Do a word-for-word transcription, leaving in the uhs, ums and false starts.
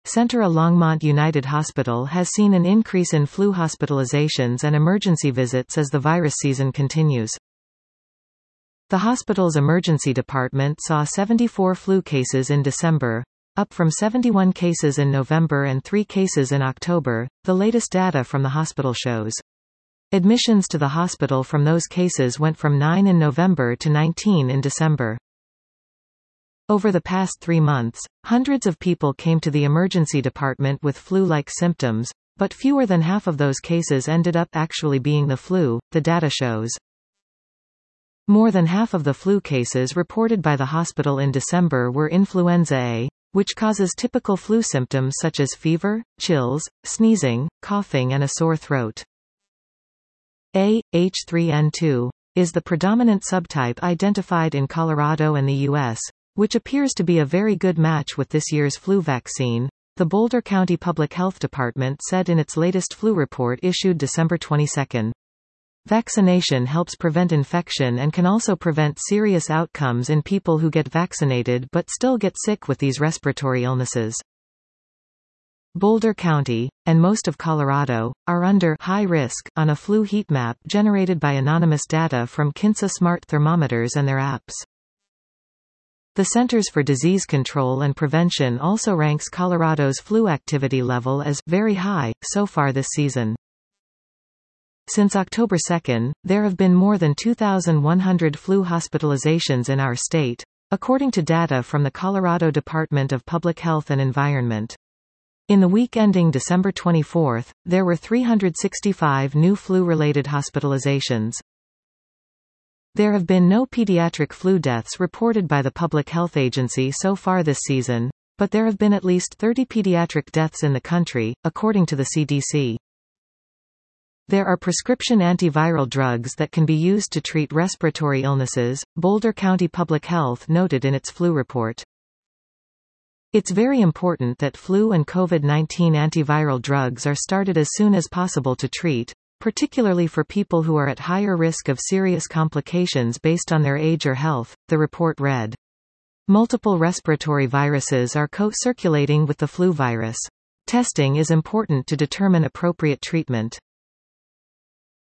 Centre Longmont United Hospital has seen an increase in flu hospitalizations and emergency visits as the virus season continues. The hospital's emergency department saw seventy-four flu cases in December, up from seventy-one cases in November and three cases in October, the latest data from the hospital shows. Admissions to the hospital from those cases went from nine in November to nineteen in December. Over the past three months, hundreds of people came to the emergency department with flu-like symptoms, but fewer than half of those cases ended up actually being the flu, the data shows. More than half of the flu cases reported by the hospital in December were influenza A, which causes typical flu symptoms such as fever, chills, sneezing, coughing and a sore throat. A H three N two is the predominant subtype identified in Colorado and the U S, which appears to be a very good match with this year's flu vaccine, the Boulder County Public Health Department said in its latest flu report issued December twenty-second. Vaccination helps prevent infection and can also prevent serious outcomes in people who get vaccinated but still get sick with these respiratory illnesses. Boulder County, and most of Colorado, are under high risk on a flu heat map generated by anonymous data from Kinsa smart thermometers and their apps. The Centers for Disease Control and Prevention also ranks Colorado's flu activity level as very high so far this season. Since October second, there have been more than two thousand one hundred flu hospitalizations in our state, according to data from the Colorado Department of Public Health and Environment. In the week ending December twenty-fourth, there were three hundred sixty-five new flu-related hospitalizations. There have been no pediatric flu deaths reported by the Public Health Agency so far this season, but there have been at least thirty pediatric deaths in the country, according to the C D C. There are prescription antiviral drugs that can be used to treat respiratory illnesses, Boulder County Public Health noted in its flu report. It's very important that flu and COVID nineteen antiviral drugs are started as soon as possible to treat, particularly for people who are at higher risk of serious complications based on their age or health, the report read. Multiple respiratory viruses are co-circulating with the flu virus. Testing is important to determine appropriate treatment.